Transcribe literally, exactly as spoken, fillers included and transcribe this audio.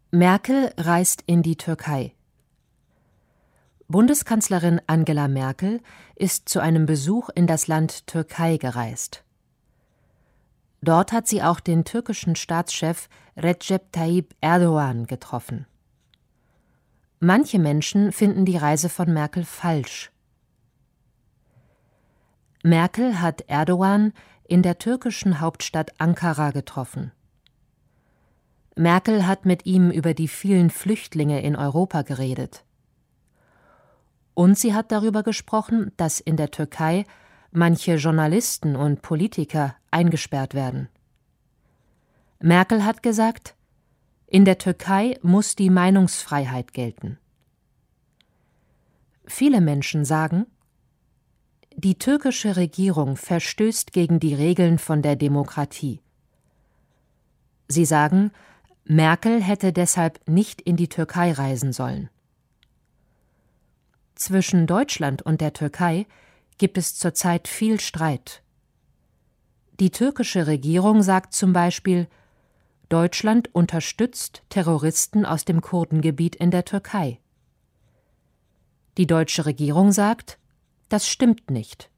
Merkel reist in die Türkei. Bundeskanzlerin Angela Merkel ist zu einem Besuch in das Land Türkei gereist. Dort hat sie auch den türkischen Staatschef Recep Tayyip Erdoğan getroffen. Manche Menschen finden die Reise von Merkel falsch. Merkel hat Erdoğan in der türkischen Hauptstadt Ankara getroffen. Merkel hat mit ihm über die vielen Flüchtlinge in Europa geredet. Und sie hat darüber gesprochen, dass in der Türkei manche Journalisten und Politiker eingesperrt werden. Merkel hat gesagt, in der Türkei muss die Meinungsfreiheit gelten. Viele Menschen sagen, die türkische Regierung verstößt gegen die Regeln von der Demokratie. Sie sagen, Merkel hätte deshalb nicht in die Türkei reisen sollen. Zwischen Deutschland und der Türkei gibt es zurzeit viel Streit. Die türkische Regierung sagt zum Beispiel, Deutschland unterstützt Terroristen aus dem Kurdengebiet in der Türkei. Die deutsche Regierung sagt, das stimmt nicht.